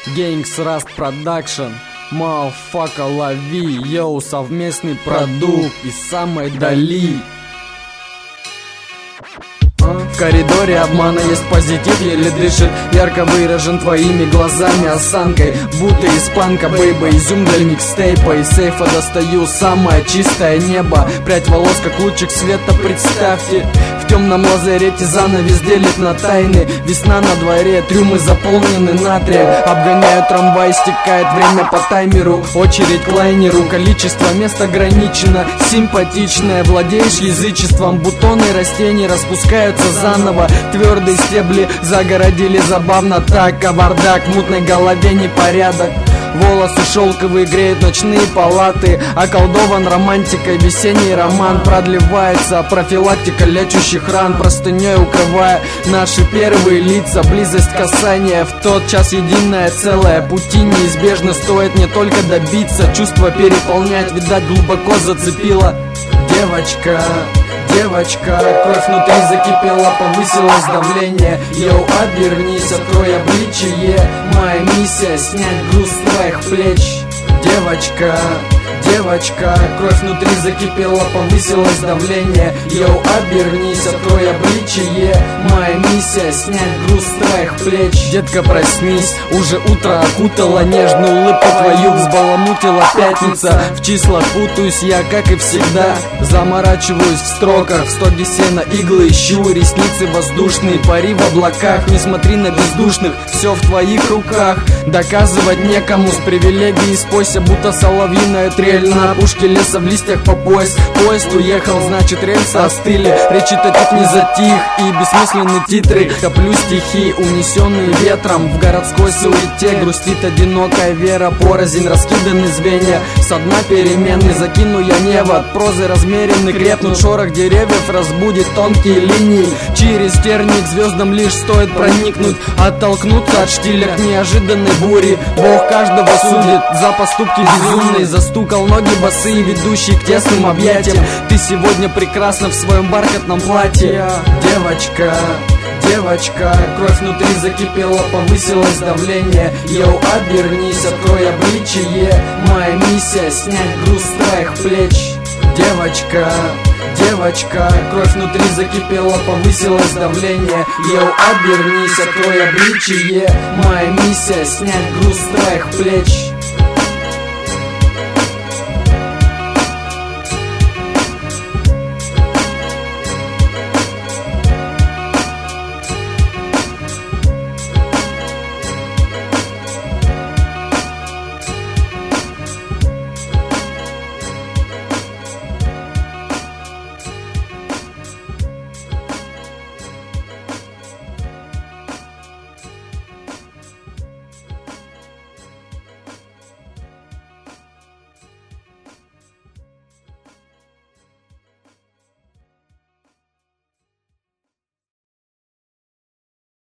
Гейнгс Раст Продакшн, Маофака лови, йоу, совместный продукт из самой дали. В коридоре обмана есть позитив, еле дышит, ярко выражен твоими глазами, осанкой, будто испанка, бейба, изюм для микстейпа. Из сейфа достаю самое чистое небо, прядь волос, как лучик света, представьте. В темном лазарете занавес делит на тайны. Весна на дворе, трюмы заполнены натрием. Обгоняю трамвай, стекает время по таймеру. Очередь к лайнеру, количество мест ограничено. Симпатичное, владеешь язычеством. Бутоны растений распускаются заново. Твердые стебли загородили забавно так. Кавардак, в мутной голове непорядок. Волосы шелковые греют ночные палаты. Околдован романтикой, весенний роман. Продлевается профилактика лечащих ран, простыней укрывая наши первые лица. Близость касания, в тот час единое целое. Пути неизбежно, стоит не только добиться. Чувство переполняет, видать, глубоко зацепило. Девочка, девочка, кровь внутри закипела, повысилось давление. Йоу, обернись, открой обличие. Моя миссия — снять груз с твоих плеч. Девочка, девочка, кровь внутри закипела, повысилось давление. Йоу, обернись, открой обличие. Моя миссия — снять груз с твоих плеч. Детка, проснись, уже утро окутало, нежную улыбку твою взбаламутила пятница. В числах путаюсь я, как и всегда, заморачиваюсь в строках. В стоге сена иглы ищу, ресницы воздушные, пари в облаках. Не смотри на бездушных, все в твоих руках. Доказывать некому, с привилегией спойся, будто соловьиная трель на опушке леса, в листьях по пояс. Поезд уехал, значит рельсы остыли. Речитатив не затих и бессмысленные титры. Коплю стихи, унесенные ветром. В городской суете грустит одинокая вера. Порознь раскиданы звенья, со дна перемены закину я невод. Прозы размеренный, крепнут шорох деревьев, разбудит тонкие линии. Через терник к звездам лишь стоит проникнуть, оттолкнуться от штиля к неожиданной буре. Бог каждого судит за поступки безумные. Застукал ноги босые, ведущие к тесным объятиям. Ты сегодня прекрасна в своем бархатном платье. Девочка, девочка, кровь внутри закипела, повысилось давление. Йоу, обернись, открой обличие. Моя миссия — снять груз с твоих плеч. Девочка, девочка, кровь внутри закипела, повысилось давление. Йоу, обернись, открой обличие. Моя миссия — снять груз с твоих плеч.